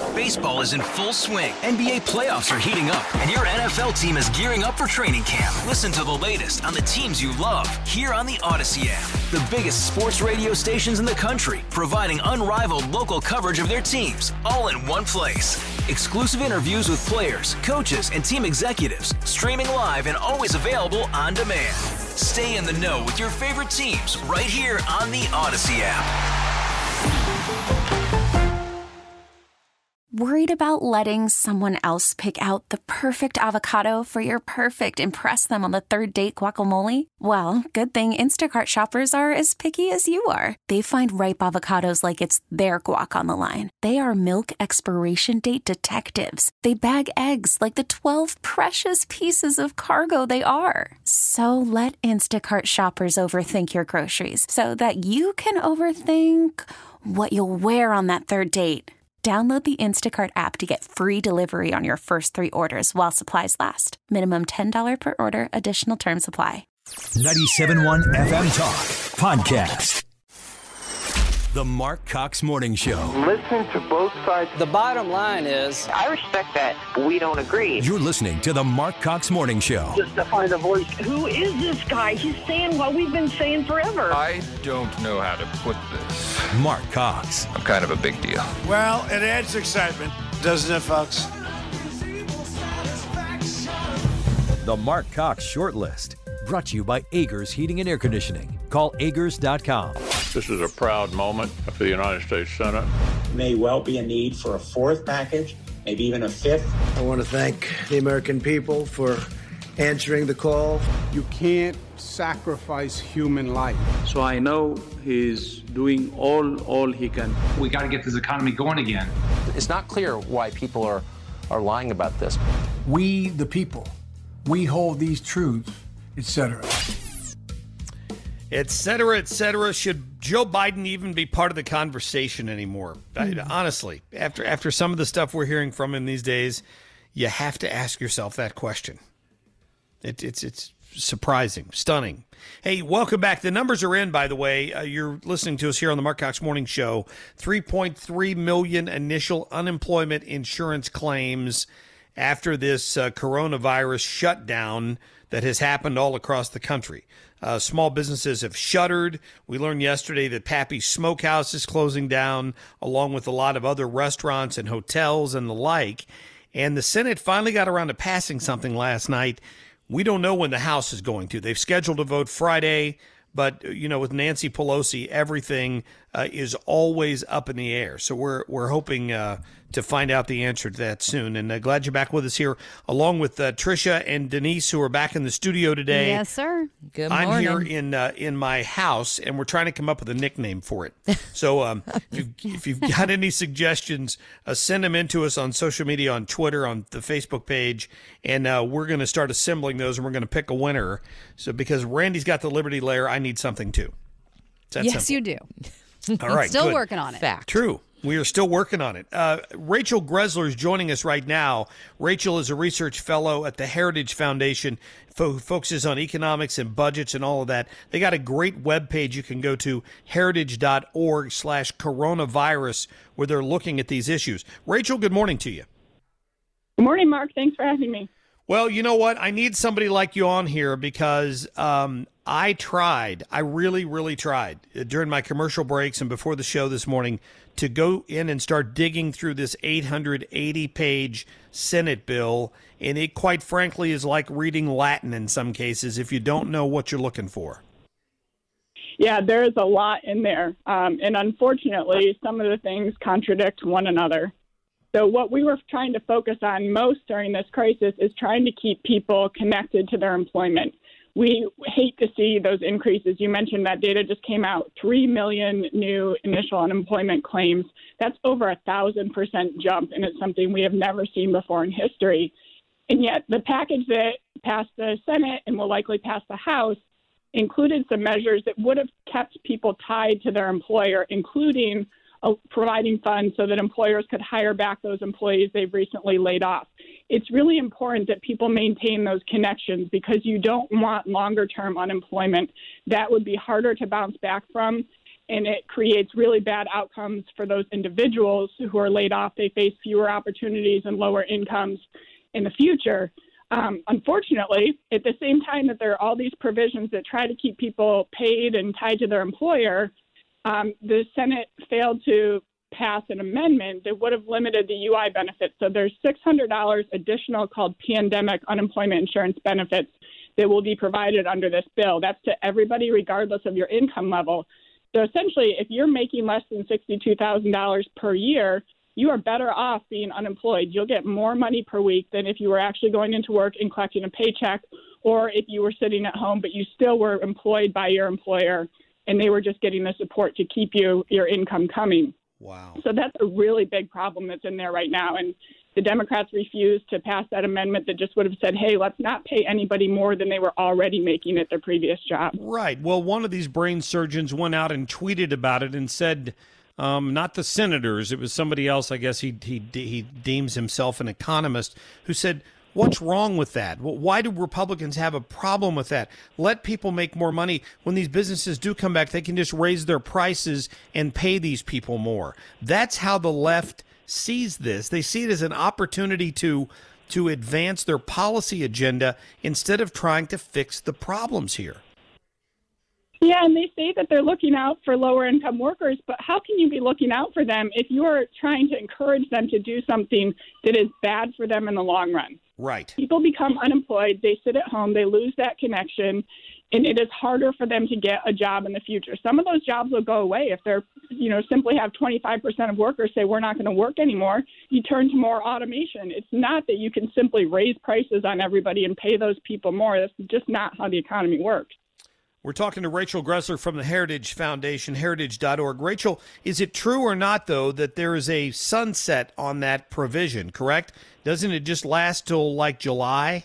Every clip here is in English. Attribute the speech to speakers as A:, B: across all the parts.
A: Baseball is in full swing. NBA playoffs are heating up, and your NFL team is gearing up for training camp. Listen to the latest on the teams you love here on the Odyssey app. The biggest sports radio stations in the country, providing unrivaled local coverage of their teams, all in one place. Exclusive interviews with players, coaches, and team executives, streaming live and always available on demand. Stay in the know with your favorite teams right here on the Odyssey app.
B: Worried about letting someone else pick out the perfect avocado for your perfect impress them on the third date guacamole? Well, good thing Instacart shoppers are as picky as you are. They find ripe avocados like it's their guac on the line. They are milk expiration date detectives. They bag eggs like the 12 precious pieces of cargo they are. So let Instacart shoppers overthink your groceries so that you can overthink what you'll wear on that third date. Download the Instacart app to get free delivery on your first 3 orders while supplies last. Minimum $10 per order. Additional terms apply.
C: 97.1 FM Talk Podcast. The Mark Cox Morning Show.
D: Listen to both sides.
E: The bottom line is,
F: I respect that. We don't agree.
C: You're listening to the Mark Cox Morning Show.
D: Just to find a voice.
F: Who is this guy? He's saying what we've been saying forever.
G: I don't know how to put this.
C: Mark Cox.
G: I'm kind of a big deal.
H: Well, it adds excitement, doesn't it, folks?
C: The Mark Cox Shortlist. Brought to you by Agers Heating and Air Conditioning. Call Agers.com.
I: This is a proud moment for the United States Senate.
J: May well be a need for a 4th package, maybe even a 5th.
H: I want to thank the American people for answering the call.
K: You can't sacrifice human life.
L: So I know he's doing all he can.
M: We got to get this economy going again.
N: It's not clear why people are lying about this.
K: We, the people, we hold these truths, etc.
O: etc. Should Joe Biden even be part of the conversation anymore? Honestly, after some of the stuff we're hearing from him these days, you have to ask yourself that question. It's surprising, stunning. Hey, welcome back. The numbers are in, by the way. You're listening to us here on the Mark Cox Morning Show. 3.3 million initial unemployment insurance claims after this coronavirus shutdown that has happened all across the country. Small businesses have shuttered. We learned yesterday that Pappy's Smokehouse is closing down, along with a lot of other restaurants and hotels and the like. And the Senate finally got around to passing something last night. We don't know when the House is going to. They've scheduled a vote Friday, but, you know, with Nancy Pelosi, everything is always up in the air. So we're hoping to find out the answer to that soon. And glad you're back with us here, along with Tricia and Denise, who are back in the studio today.
P: Yes, sir. Good morning.
O: I'm here in my house, and we're trying to come up with a nickname for it. So if you've got any suggestions, send them in to us on social media, on Twitter, on the Facebook page, and we're going to start assembling those, and we're going to pick a winner. So because Randy's got the Liberty Lair, I need something too.
P: Yes, simple. You do.
O: All right,
P: still
O: good.
P: Working on it.
N: Fact.
O: True. We are still working on it. Rachel Greszler is joining us right now. Rachel is a research fellow at the Heritage Foundation, focuses on economics and budgets and all of that. They got a great webpage you can go to, heritage.org/coronavirus, where they're looking at these issues. Rachel, good morning to you.
Q: Good morning, Mark. Thanks for having me.
O: Well, you know what? I need somebody like you on here because I really, really tried during my commercial breaks and before the show this morning to go in and start digging through this 880-page Senate bill. And it, quite frankly, is like reading Latin in some cases if you don't know what you're looking for.
Q: Yeah, there is a lot in there. And unfortunately, some of the things contradict one another. So what we were trying to focus on most during this crisis is trying to keep people connected to their employment. We hate to see those increases. You mentioned that data just came out, 3 million new initial unemployment claims. That's over 1,000% jump, and it's something we have never seen before in history. And yet the package that passed the Senate and will likely pass the House included some measures that would have kept people tied to their employer, including providing funds so that employers could hire back those employees they've recently laid off. It's really important that people maintain those connections because you don't want longer-term unemployment. That would be harder to bounce back from. and it creates really bad outcomes for those individuals who are laid off. They face fewer opportunities and lower incomes in the future. Unfortunately, at the same time that there are all these provisions that try to keep people paid and tied to their employer, the Senate failed to pass an amendment that would have limited the UI benefits. So there's $600 additional called pandemic unemployment insurance benefits that will be provided under this bill. That's to everybody regardless of your income level. So essentially, if you're making less than $62,000 per year, you are better off being unemployed. You'll get more money per week than if you were actually going into work and collecting a paycheck, or if you were sitting at home but you still were employed by your employer and they were just getting the support to keep your income coming.
O: Wow.
Q: So that's a really big problem that's in there right now. And the Democrats refused to pass that amendment that just would have said, hey, let's not pay anybody more than they were already making at their previous job.
O: Right. Well, one of these brain surgeons went out and tweeted about it and said, not the senators, it was somebody else, I guess he deems himself an economist, who said, what's wrong with that? Why do Republicans have a problem with that? Let people make more money. When these businesses do come back, they can just raise their prices and pay these people more. That's how the left sees this. They see it as an opportunity to advance their policy agenda instead of trying to fix the problems here.
Q: Yeah, and they say that they're looking out for lower-income workers, but how can you be looking out for them if you are trying to encourage them to do something that is bad for them in the long run?
O: Right.
Q: People become unemployed, they sit at home, they lose that connection, and it is harder for them to get a job in the future. Some of those jobs will go away if they're, simply have 25% of workers say we're not going to work anymore. You turn to more automation. It's not that you can simply raise prices on everybody and pay those people more. That's just not how the economy works.
O: We're talking to Rachel Gressler from the Heritage Foundation, heritage.org. Rachel, is it true or not, though, that there is a sunset on that provision, correct? Doesn't it just last till like July?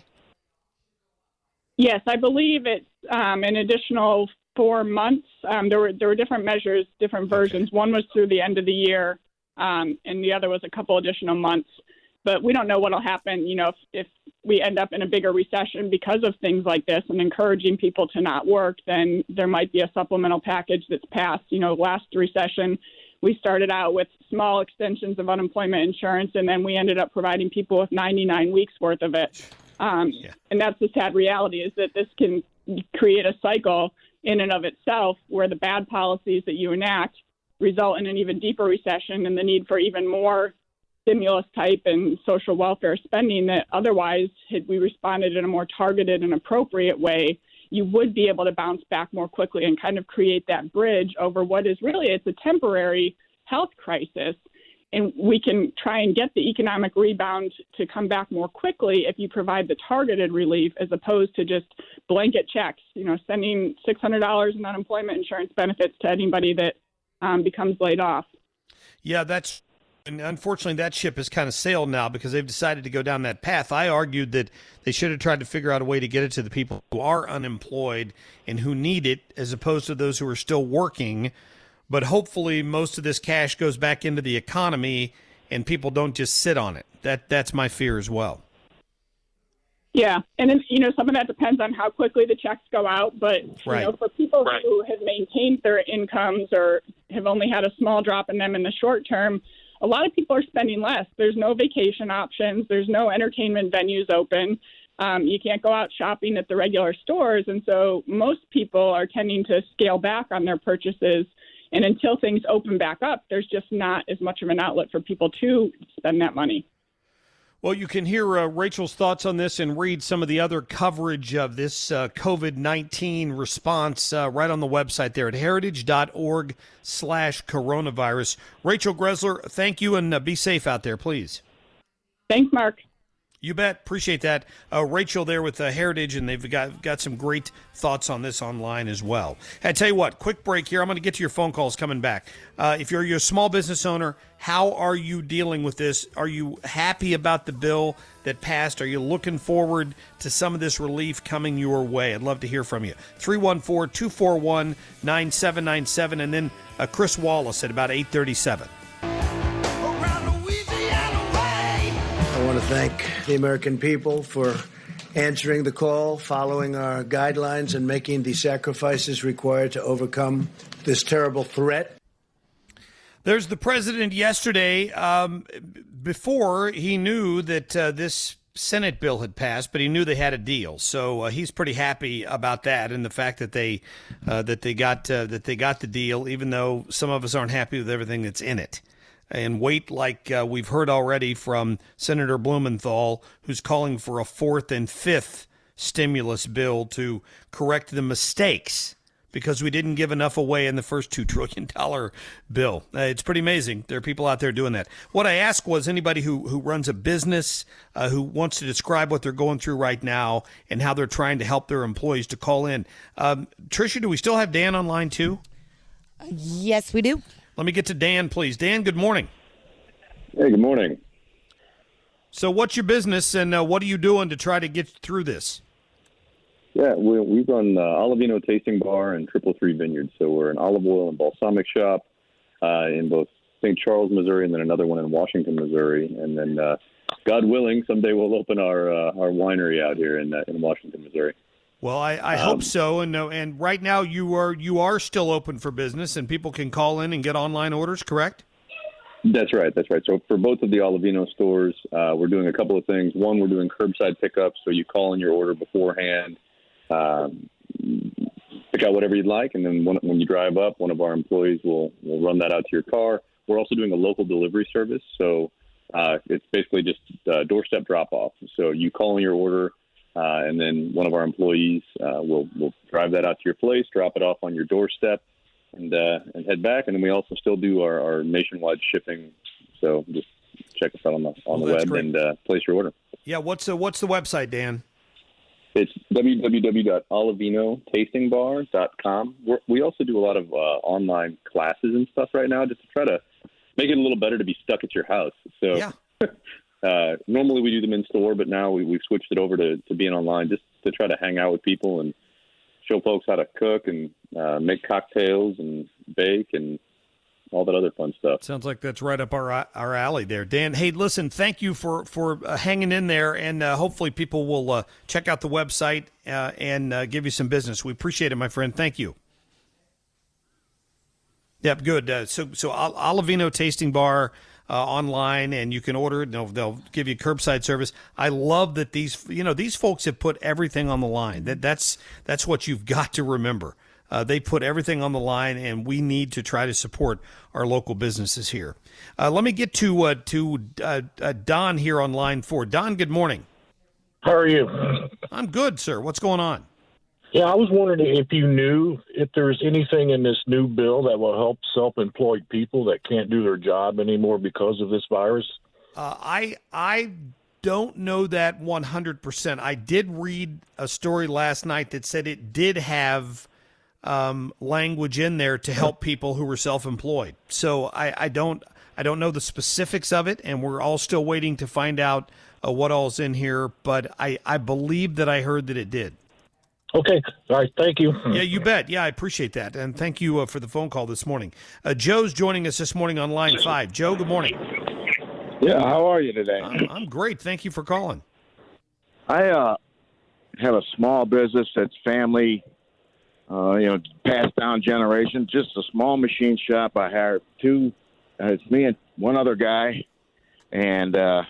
Q: Yes, I believe it's an additional 4 months. There were different measures, different versions. Okay. One was through the end of the year, and the other was a couple additional months. But we don't know what will happen, if we end up in a bigger recession because of things like this and encouraging people to not work, then there might be a supplemental package that's passed. Last recession, we started out with small extensions of unemployment insurance, and then we ended up providing people with 99 weeks worth of it. And that's the sad reality, is that this can create a cycle in and of itself where the bad policies that you enact result in an even deeper recession and the need for even more stimulus type and social welfare spending that otherwise, had we responded in a more targeted and appropriate way, you would be able to bounce back more quickly and kind of create that bridge over what is really, it's a temporary health crisis. And we can try and get the economic rebound to come back more quickly if you provide the targeted relief as opposed to just blanket checks, sending $600 in unemployment insurance benefits to anybody that becomes laid off.
O: Yeah, and unfortunately, that ship has kind of sailed now because they've decided to go down that path. I argued that they should have tried to figure out a way to get it to the people who are unemployed and who need it as opposed to those who are still working. But hopefully most of this cash goes back into the economy and people don't just sit on it. That's my fear as well.
Q: Yeah, and then, some of that depends on how quickly the checks go out. But,
O: right.
Q: For people who have maintained their incomes or have only had a small drop in them in the short term, a lot of people are spending less. There's no vacation options. There's no entertainment venues open. You can't go out shopping at the regular stores. And so most people are tending to scale back on their purchases. And until things open back up, there's just not as much of an outlet for people to spend that money.
O: Well, you can hear Rachel's thoughts on this and read some of the other coverage of this COVID-19 response right on the website there at heritage.org/coronavirus. Rachel Gressler, thank you, and be safe out there, please.
Q: Thanks, Mark.
O: You bet. Appreciate that. Rachel there with Heritage, and they've got some great thoughts on this online as well. I tell you what, quick break here. I'm going to get to your phone calls coming back. If you're a small business owner, how are you dealing with this? Are you happy about the bill that passed? Are you looking forward to some of this relief coming your way? I'd love to hear from you. 314-241-9797, and then Chris Wallace at about 8:37.
H: I want to thank the American people for answering the call, following our guidelines, and making the sacrifices required to overcome this terrible threat.
O: There's the president yesterday, before he knew that this Senate bill had passed, but he knew they had a deal. So he's pretty happy about that, and the fact that they got the deal, even though some of us aren't happy with everything that's in it. And wait, like we've heard already from Senator Blumenthal, who's calling for a fourth and fifth stimulus bill to correct the mistakes, because we didn't give enough away in the first $2 trillion bill. It's pretty amazing. There are people out there doing that. What I asked was anybody who runs a business, who wants to describe what they're going through right now and how they're trying to help their employees, to call in. Tricia, do we still have Dan on line too?
E: Yes, we do.
O: Let me get to Dan, please. Dan, good morning.
R: Hey, good morning.
O: So what's your business, and what are you doing to try to get through this?
R: Yeah, we run Olivino Tasting Bar and 333 Vineyards. So we're an olive oil and balsamic shop in both St. Charles, Missouri, and then another one in Washington, Missouri. And then, God willing, someday we'll open our winery out here in Washington, Missouri.
O: Well, I hope so, and right now you are still open for business, and people can call in and get online orders, correct?
R: That's right. So for both of the Olivino stores, we're doing a couple of things. One, we're doing curbside pickup, so you call in your order beforehand, pick out whatever you'd like, and then when you drive up, one of our employees will run that out to your car. We're also doing a local delivery service, so it's basically just doorstep drop-off. So you call in your order, and then one of our employees will drive that out to your place, drop it off on your doorstep, and head back. And then we also still do our nationwide shipping. So just check us out on the web and place your order.
O: Yeah, what's the website, Dan?
R: It's www.olivinotastingbar.com. We also do a lot of online classes and stuff right now, just to try to make it a little better to be stuck at your house. So. Yeah. Normally we do them in store, but now we've switched it over to being online, just to try to hang out with people and show folks how to cook and make cocktails and bake and all that other fun stuff.
O: Sounds like that's right up our alley there, Dan. Hey, listen, thank you for hanging in there, and hopefully people will check out the website and give you some business. We appreciate it, my friend. Thank you. Yep, good. So Olivino Tasting Bar. Online, and you can order it. They'll give you curbside service. I love that these folks have put everything on the line. That's what you've got to remember. They put everything on the line, and we need to try to support our local businesses here. Let me get to Don here on line 4. Don, good morning.
S: How are you?
O: I'm good, sir. What's going on?
S: Yeah, I was wondering if you knew if there's anything in this new bill that will help self-employed people that can't do their job anymore because of this virus.
O: I don't know that 100%. I did read a story last night that said it did have language in there to help people who were self-employed. So I don't know the specifics of it, and we're all still waiting to find out what all's in here. But I believe that I heard that it did.
S: Okay. All right. Thank you.
O: Yeah, you bet. Yeah, I appreciate that. And thank you for the phone call this morning. Joe's joining us this morning on line 5. Joe, good morning.
T: Yeah, how are you today?
O: I'm great. Thank you for calling.
T: I have a small business that's family, passed down generation, just a small machine shop. I hired two. It's me and one other guy. And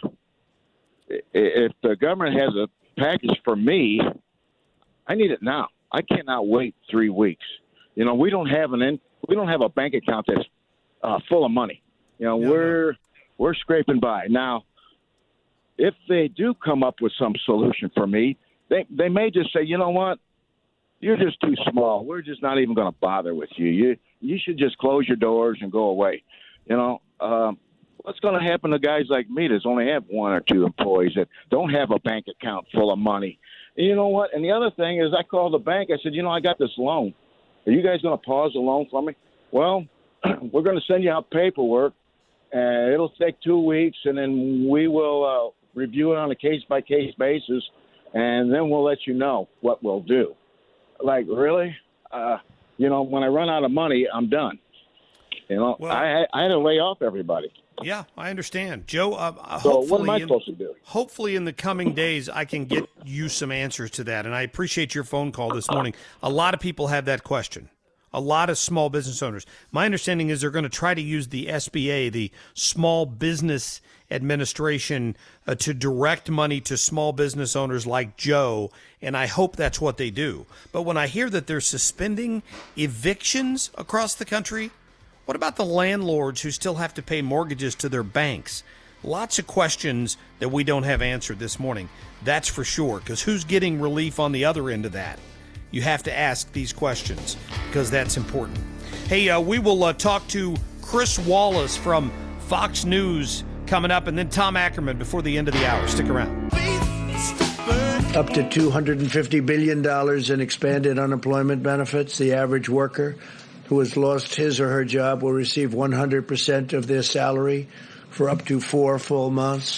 T: if the government has a package for me, I need it now. I cannot wait 3 weeks. We don't have a bank account that's full of money. We're scraping by. Now, if they do come up with some solution for me, they may just say, you know what, you're just too small. We're just not even going to bother with you. You should just close your doors and go away. What's going to happen to guys like me that only have 1 or 2 employees that don't have a bank account full of money? And you know what? And the other thing is I called the bank. I said, I got this loan. Are you guys going to pause the loan for me? Well, we're going to send you out paperwork, and it'll take 2 weeks, and then we will review it on a case-by-case basis, and then we'll let you know what we'll do. Like, really? When I run out of money, I'm done. Well, I had to lay off everybody.
O: Yeah, I understand. Joe,
T: so what am I supposed to do?
O: Hopefully in the coming days I can get you some answers to that, and I appreciate your phone call this morning. A lot of people have that question. A lot of small business owners. My understanding is they're going to try to use the SBA, the Small Business Administration, to direct money to small business owners like Joe, and I hope that's what they do. But when I hear that they're suspending evictions across the country, what about the landlords who still have to pay mortgages to their banks? Lots of questions that we don't have answered this morning. That's for sure, because who's getting relief on the other end of that? You have to ask these questions because that's important. Hey, we will talk to Chris Wallace from Fox News coming up, and then Tom Ackerman before the end of the hour. Stick around.
H: Up to $250 billion in expanded unemployment benefits. The average worker who has lost his or her job will receive 100% of their salary for up to 4 full months.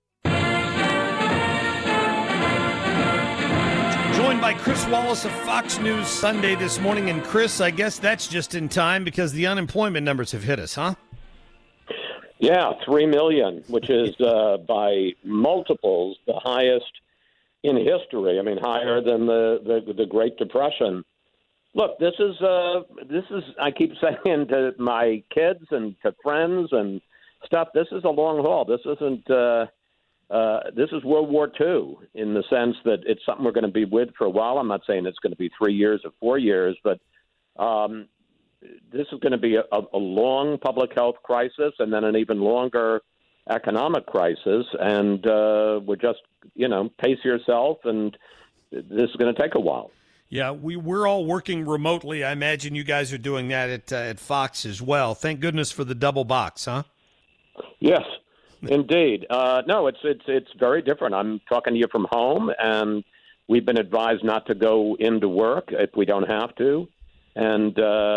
O: Joined by Chris Wallace of Fox News Sunday this morning. And Chris, I guess that's just in time because the unemployment numbers have hit us, huh?
U: Yeah, 3 million, which is by multiples the highest in history. I mean, higher than the Great Depression. Look, this is I keep saying to my kids and to friends and stuff, this is a long haul. This isn't this is World War II in the sense that it's something we're going to be with for a while. I'm not saying it's going to be 3 years or 4 years, but this is going to be a long public health crisis and then an even longer economic crisis. And we're just, pace yourself, and this is going to take a while.
O: Yeah, we're all working remotely. I imagine you guys are doing that at Fox as well. Thank goodness for the double box, huh?
U: Yes, indeed. No, it's very different. I'm talking to you from home, and we've been advised not to go into work if we don't have to. And,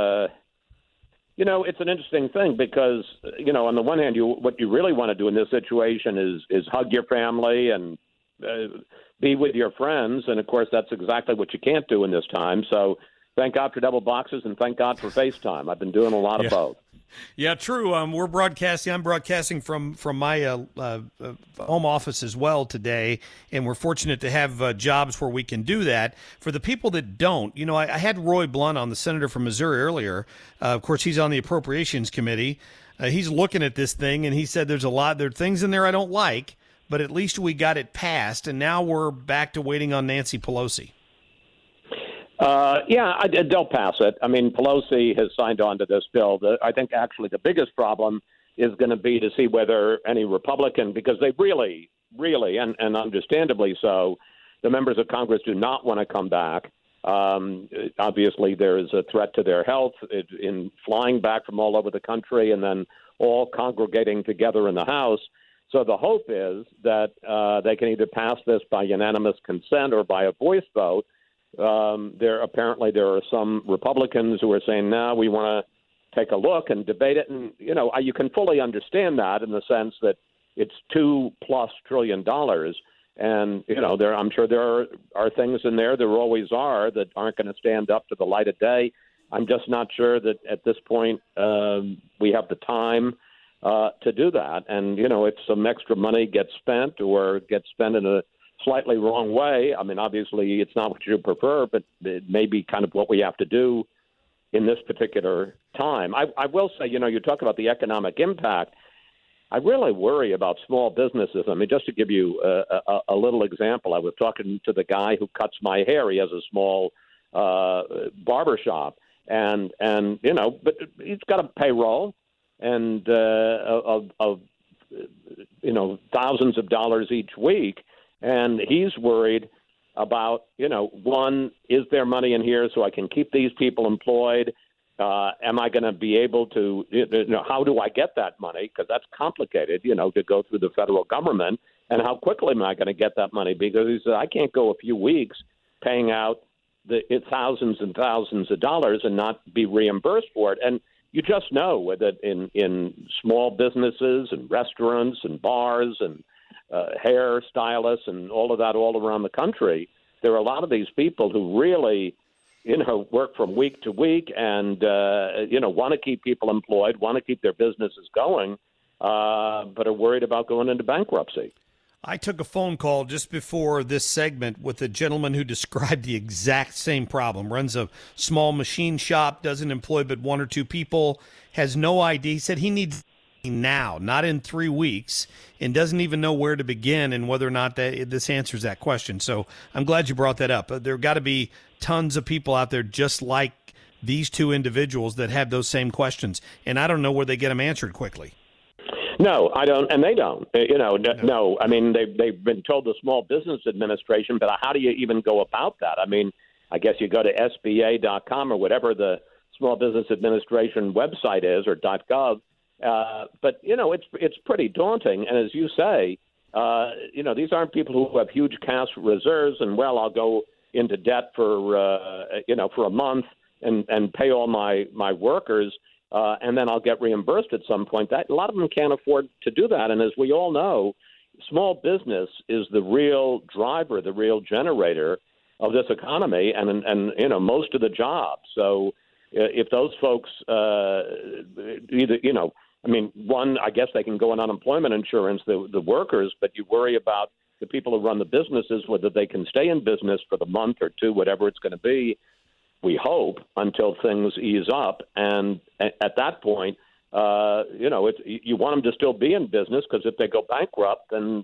U: it's an interesting thing because, on the one hand, what you really want to do in this situation is hug your family and be with your friends. And, of course, that's exactly what you can't do in this time. So thank God for double boxes and thank God for FaceTime. I've been doing a lot of both.
O: Yeah, true. We're broadcasting. I'm broadcasting from my home office as well today, and we're fortunate to have jobs where we can do that. For the people that don't, I had Roy Blunt on, the senator from Missouri, earlier. Of course, he's on the Appropriations Committee. He's looking at this thing, and he said there are things in there I don't like, but at least we got it passed, and now we're back to waiting on Nancy Pelosi.
U: They'll pass it. I mean, Pelosi has signed on to this bill. I think actually the biggest problem is going to be to see whether any Republican, because they really, and understandably so, the members of Congress do not want to come back. Obviously, there is a threat to their health in flying back from all over the country and then all congregating together in the House. So the hope is that they can either pass this by unanimous consent or by a voice vote. There are some Republicans who are saying, no, we want to take a look and debate it. And, you can fully understand that in the sense that it's $2+ trillion. And, I'm sure there are things in there, there always are, that aren't going to stand up to the light of day. I'm just not sure that at this point we have the time to do that. And, if some extra money gets spent or gets spent in a slightly wrong way, I mean, obviously it's not what you prefer, but it may be kind of what we have to do in this particular time. I will say, you talk about the economic impact. I really worry about small businesses. I mean, just to give you a little example, I was talking to the guy who cuts my hair. He has a small barber shop, and but he's got a payroll and of thousands of dollars each week. And he's worried about, one, is there money in here so I can keep these people employed? Am I going to be able to, how do I get that money? Because that's complicated, to go through the federal government. And how quickly am I going to get that money? Because he said, I can't go a few weeks paying out the thousands and thousands of dollars and not be reimbursed for it. And you just know that in small businesses and restaurants and bars and hair stylists and all of that all around the country, there are a lot of these people who really, work from week to week and, want to keep people employed, want to keep their businesses going, but are worried about going into bankruptcy.
O: I took a phone call just before this segment with a gentleman who described the exact same problem. Runs a small machine shop, doesn't employ but one or two people, has no idea. He said he needs now, not in 3 weeks, and doesn't even know where to begin and whether or not this answers that question. So I'm glad you brought that up. There have got to be tons of people out there just like these two individuals that have those same questions, and I don't know where they get them answered quickly.
U: No, I don't, and they don't. No. I mean, they've been told the Small Business Administration, but how do you even go about that? I mean, I guess you go to SBA.com or whatever the Small Business Administration website is, or .gov. But it's pretty daunting. And as you say, these aren't people who have huge cash reserves and I'll go into debt for a month and pay all my workers. And then I'll get reimbursed at some point. A lot of them can't afford to do that. And as we all know, small business is the real driver, the real generator of this economy and most of the jobs. So if those folks one, I guess they can go on unemployment insurance, the workers, but you worry about the people who run the businesses, whether they can stay in business for the month or two, whatever it's going to be. We hope until things ease up, and at that point, you want them to still be in business because if they go bankrupt, then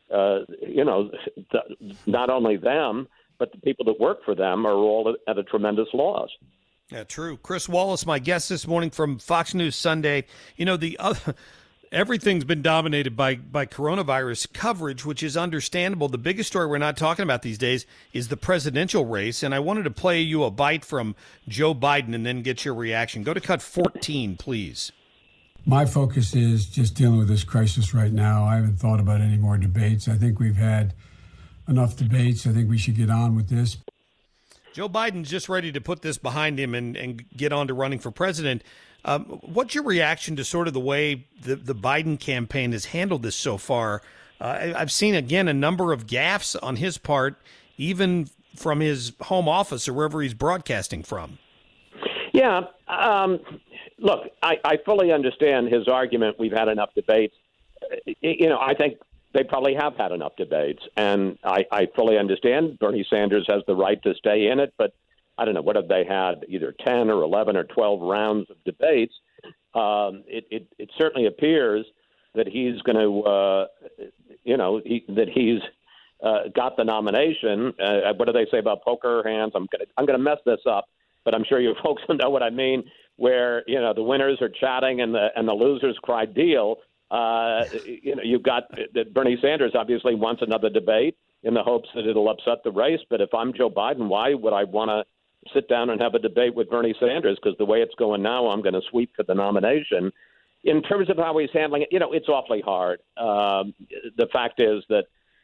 U: not only them but the people that work for them are all at a tremendous loss.
O: Yeah, true. Chris Wallace, my guest this morning from Fox News Sunday. Everything's been dominated by coronavirus coverage, which is understandable. The biggest story we're not talking about these days is the presidential race, and I wanted to play you a bite from Joe Biden and then get your reaction. Go to cut 14, please.
K: My focus is just dealing with this crisis right now. I haven't thought about any more debates. I think we've had enough debates. I think we should get on with this.
O: Joe Biden's just ready to put this behind him and get on to running for president. What's your reaction to sort of the way the Biden campaign has handled this so far? I've seen, again, a number of gaffes on his part, even from his home office or wherever he's broadcasting from.
U: Yeah. Look, I fully understand his argument. We've had enough debates. I think they probably have had enough debates, and I fully understand Bernie Sanders has the right to stay in it, but I don't know, what have they had, either 10 or 11 or 12 rounds of debates? It certainly appears that he's going to, that he's got the nomination. What do they say about poker hands? I'm going to mess this up, but I'm sure you folks will know what I mean, where, the winners are chatting and the losers cry deal. You've got that Bernie Sanders obviously wants another debate in the hopes that it'll upset the race. But if I'm Joe Biden, why would I want to sit down and have a debate with Bernie Sanders? Because the way it's going now, I'm going to sweep for the nomination. In terms of how he's handling it, it's awfully hard. The fact is that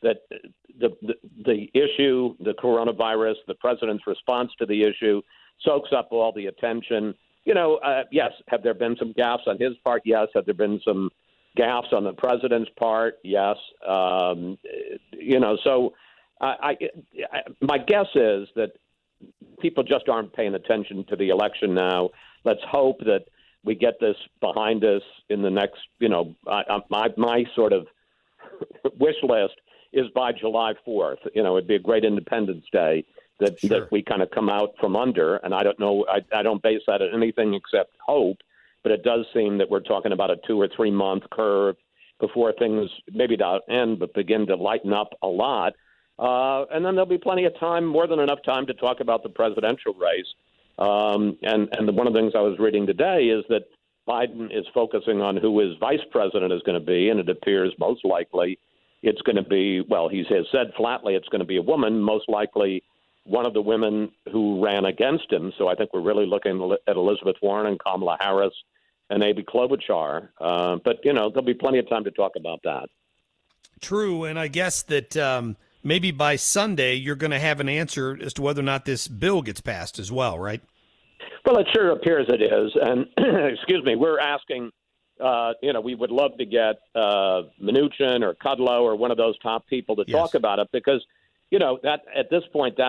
U: the issue, the coronavirus, the president's response to the issue soaks up all the attention. Yes, have there been some gaffes on his part? Yes. Have there been some gaffes on the president's part? Yes. So my guess is that people just aren't paying attention to the election now. Let's hope that we get this behind us in the next, my sort of wish list is by July 4th. It'd be a great Independence Day that we kind of come out from under. And I don't know, I don't base that on anything except hope. But it does seem that we're talking about a 2 or 3 month curve before things maybe not end, but begin to lighten up a lot. And then there'll be plenty of time, more than enough time, to talk about the presidential race. And one of the things I was reading today is that Biden is focusing on who his vice president is going to be, and it appears most likely it's going to be, he has said flatly it's going to be a woman, most likely one of the women who ran against him. So I think we're really looking at Elizabeth Warren and Kamala Harris and Amy Klobuchar. But, there'll be plenty of time to talk about that.
O: True, and I guess that maybe by Sunday you're going to have an answer as to whether or not this bill gets passed as well, right?
U: Well, it sure appears it is. And, excuse me, we're asking, we would love to get Mnuchin or Kudlow or one of those top people to talk about it because, that at this point, that's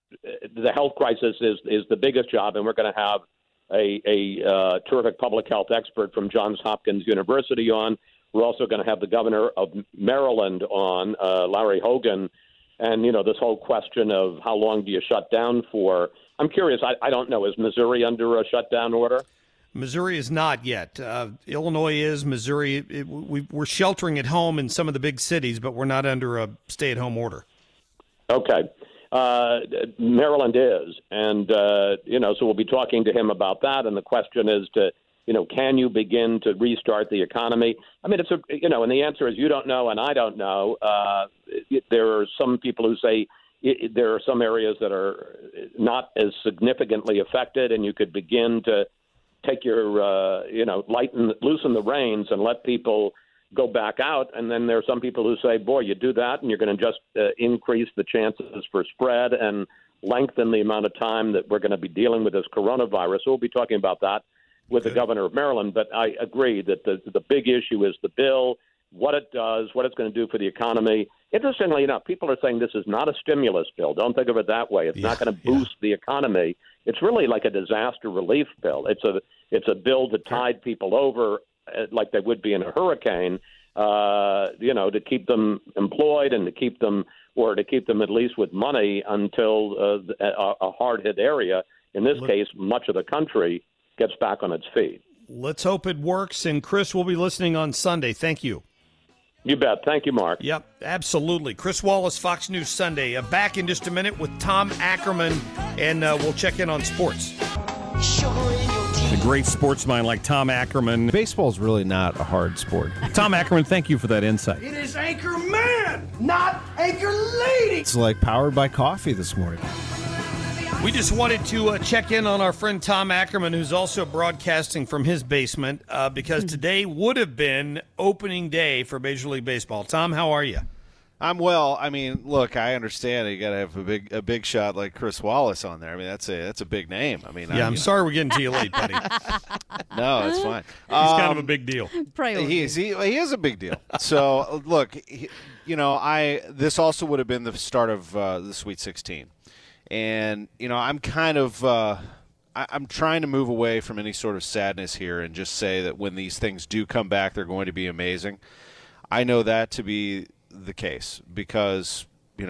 U: the health crisis is the biggest job, and we're going to have a terrific public health expert from Johns Hopkins University on. We're also going to have the governor of Maryland on, Larry Hogan, and, this whole question of how long do you shut down for. I'm curious. I don't know. Is Missouri under a shutdown order?
O: Missouri is not yet. Illinois is. Missouri, we're sheltering at home in some of the big cities, but we're not under a stay-at-home order.
U: Okay. Maryland is. And, so we'll be talking to him about that. And the question is can you begin to restart the economy? I mean, and the answer is you don't know and I don't know. There are some people who say there are some areas that are not as significantly affected, and you could begin to take your, loosen the reins and let people go back out. And then there are some people who say, boy, you do that and you're going to just increase the chances for spread and lengthen the amount of time that we're going to be dealing with this coronavirus. So we'll be talking about that with the governor of Maryland. But I agree that the big issue is the bill, what it does, what it's going to do for the economy. Interestingly enough, people are saying this is not a stimulus bill. Don't think of it that way. It's not going to boost the economy. It's really like a disaster relief bill. It's a bill to tide people over like they would be in a hurricane, to keep them employed and to keep them at least with money until a hard-hit area, in this case, much of the country, gets back on its feet.
O: Let's hope it works. And Chris will be listening on Sunday. Thank you.
U: You bet. Thank you, Mark.
O: Yep, absolutely. Chris Wallace, Fox News Sunday. Back in just a minute with Tom Ackerman, and we'll check in on sports.
A: A great sports mind like Tom Ackerman. Baseball's really not a hard sport. Tom Ackerman, thank you for that insight.
V: It is Anchor Man, not Anchor Lady.
A: It's like powered by coffee this morning.
O: We just wanted to check in on our friend Tom Ackerman, who's also broadcasting from his basement, because today would have been opening day for Major League Baseball. Tom, how are you?
W: I'm well. I mean, look, I understand you got to have a big shot like Chris Wallace on there. I mean, that's a big name. I mean,
O: I'm sorry we're getting to you late, buddy.
W: No, it's fine.
O: He's kind of a big deal.
W: He is a big deal. So look, this also would have been the start of the Sweet 16. And, I'm kind of I'm trying to move away from any sort of sadness here and just say that when these things do come back, they're going to be amazing. I know that to be the case because,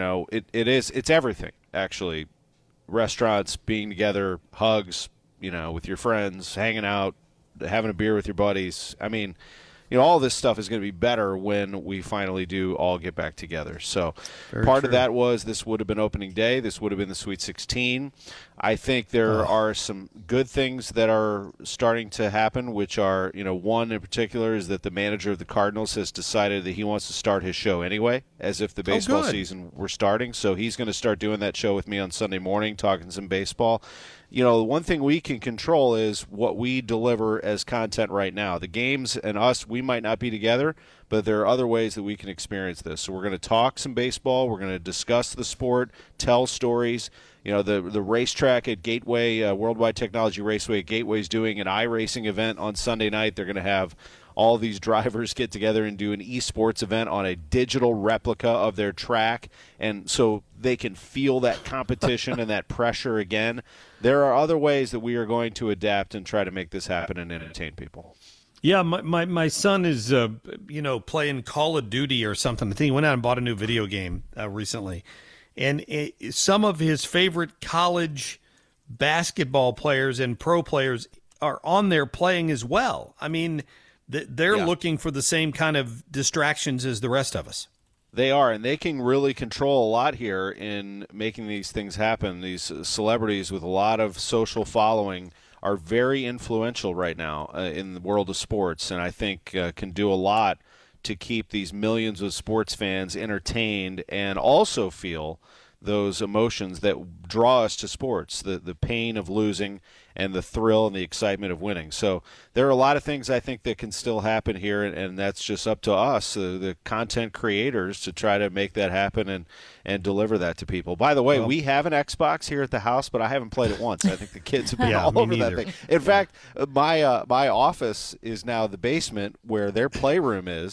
W: it's everything, actually. Restaurants, being together, hugs, with your friends, hanging out, having a beer with your buddies. I mean, all this stuff is going to be better when we finally do all get back together. So part of that was this would have been opening day. This would have been the Sweet 16. I think there are some good things that are starting to happen, which are, one in particular is that the manager of the Cardinals has decided that he wants to start his show anyway, as if the baseball season were starting. So he's going to start doing that show with me on Sunday morning, talking some baseball. One thing we can control is what we deliver as content right now. The games and us, we might not be together, but there are other ways that we can experience this. So we're going to talk some baseball. We're going to discuss the sport, tell stories. The racetrack at Gateway, Worldwide Technology Raceway at Gateway is doing an iRacing event on Sunday night. They're going to have all these drivers get together and do an esports event on a digital replica of their track, and so they can feel that competition and that pressure again. There are other ways that we are going to adapt and try to make this happen and entertain people.
O: Yeah, my son is, playing Call of Duty or something. I think he went out and bought a new video game recently. And some of his favorite college basketball players and pro players are on there playing as well. I mean, they're looking for the same kind of distractions as the rest of us.
W: They are, and they can really control a lot here in making these things happen. These celebrities with a lot of social following are very influential right now in the world of sports, and I think can do a lot to keep these millions of sports fans entertained and also feel those emotions that draw us to sports, the pain of losing and the thrill and the excitement of winning. So there are a lot of things I think that can still happen here, and that's just up to us, the content creators, to try to make that happen and deliver that to people. By the way, we have an Xbox here at the house, but I haven't played it once. I think the kids have been all over that thing. In fact, my office is now the basement where their playroom is,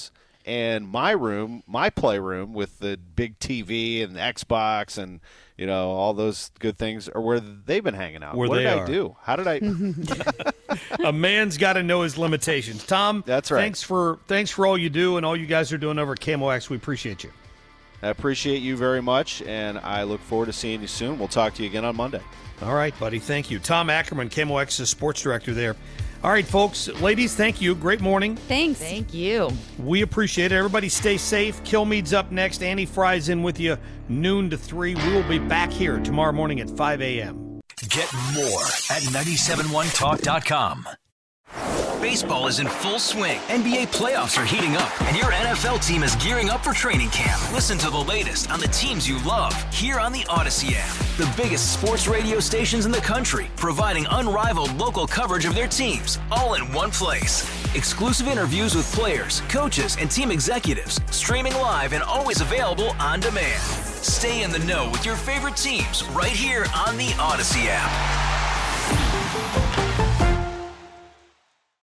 W: and my playroom with the big TV and the Xbox and all those good things are where they've been hanging out. What did I do? How did I?
O: A man's got to know his limitations. Tom,
W: that's right.
O: Thanks for all you do and all you guys are doing over at KMOX. We appreciate you.
W: I appreciate you very much, and I look forward to seeing you soon. We'll talk to you again on Monday.
O: All right, buddy. Thank you. Tom Ackerman, KMOX's sports director there. All right, folks. Ladies, thank you. Great morning.
P: Thanks.
E: Thank you.
O: We appreciate it. Everybody stay safe. Kilmeade's up next. Annie Fry's in with you noon to 3. We will be back here tomorrow morning at 5 a.m.
B: Get more at 971talk.com. Baseball is in full swing. NBA playoffs are heating up, and your NFL team is gearing up for training camp. Listen to the latest on the teams you love here on the Odyssey app. The biggest sports radio stations in the country, providing unrivaled local coverage of their teams, all in one place. Exclusive interviews with players, coaches, and team executives, streaming live and always available on demand. Stay in the know with your favorite teams right here on the Odyssey app.